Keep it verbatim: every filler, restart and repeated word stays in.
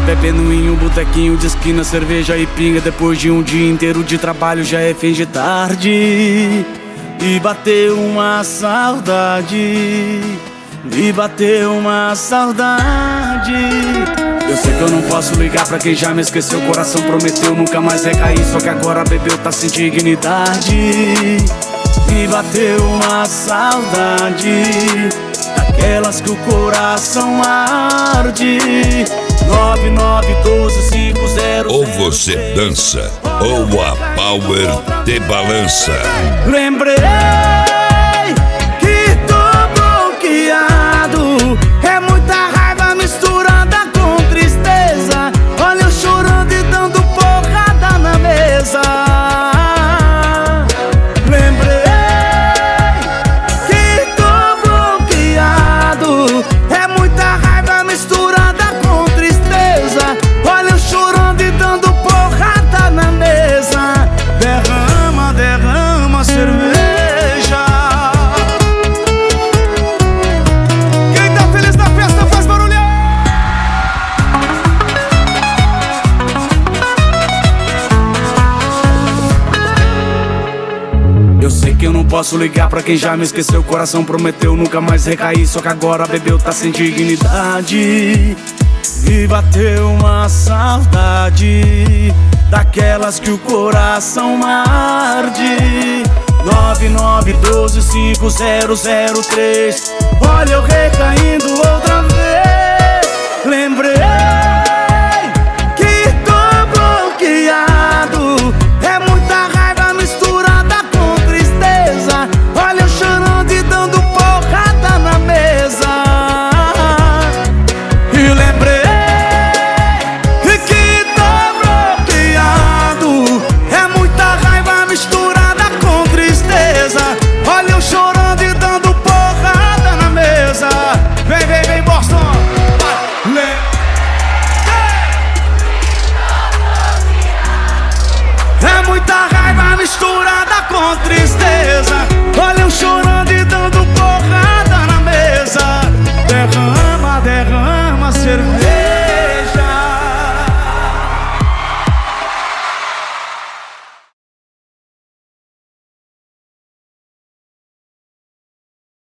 bebendo em um botequinho de esquina, cerveja e pinga. Depois de um dia inteiro de trabalho já é fim de tarde. E bateu uma saudade, me bateu uma saudade. Eu sei que eu não posso ligar pra quem já me esqueceu. O coração prometeu nunca mais recair, só que agora bebeu, tá sem dignidade. Me bateu uma saudade, daquelas que o coração arde. Nove nove doze cinco zero. Ou você dança, ou a Power te balança. Lembrei que tô bloqueado, é muita raiva misturada com tristeza. Olha eu chorando e dando porrada na mesa. Lembrei que tô bloqueado, é muita raiva misturada com tristeza. Olha eu chorando e dando porrada na mesa. Derrama, derrama cerveja. Quem tá feliz na festa faz barulho. Eu sei que eu não posso ligar pra quem já me esqueceu. O coração prometeu nunca mais recair, só que agora bebeu, tá sem dignidade. E bateu uma saudade, daquelas que o coração arde. Nove nove doze cinco zero zero três. Olha eu recaindo outra vez. Lembrei que tô bloqueado, é muita raiva misturada com tristeza. Olha eu chorando e dando porrada na mesa. E lembrei que tô bloqueado, é muita raiva misturada com tristeza. Olha eu chorando e dando porrada na mesa. Vem, vem, vem, Boston. É muita raiva misturada com tristeza. Olha eu chorando